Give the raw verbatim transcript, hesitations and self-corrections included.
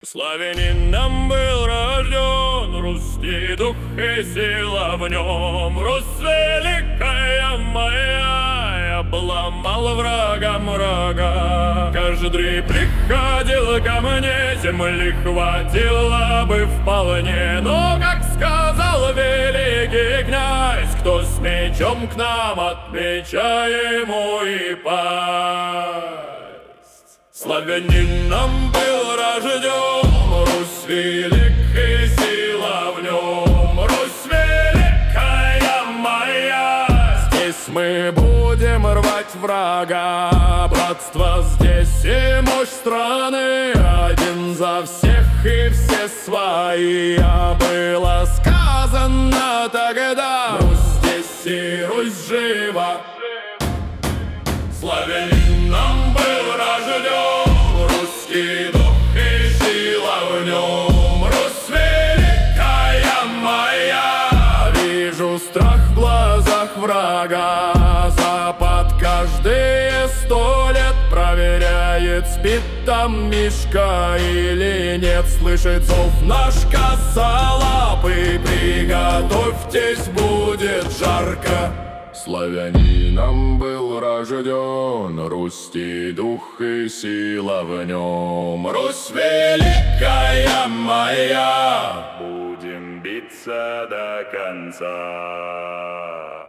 Славянином был рожден, Руси дух и сила в нем. Русь великая моя, обломал врагам рога. Каждый приходил ко мне, земли хватило бы вполне. Но, как сказал великий князь, кто с мечом к нам, от меча ему и пасть. Славянином был рожден, Русь великая, сила в нем. Русь великая моя, здесь мы будем рвать врага. Братство здесь и мощь страны, один за всех и все свои. А было сказано тогда, Русь здесь и Русь жива. Славянином был рожден, русский дух и сила в нем. Русь великая моя, вижу страх в глазах врага. Запад каждые сто лет проверяет, спит там Мишка или нет. Слышит зов наш косолапый, приготовьтесь, будет жарко. Славянином был рожден, Руси дух и сила в нем. Русь великая моя, будем биться до конца.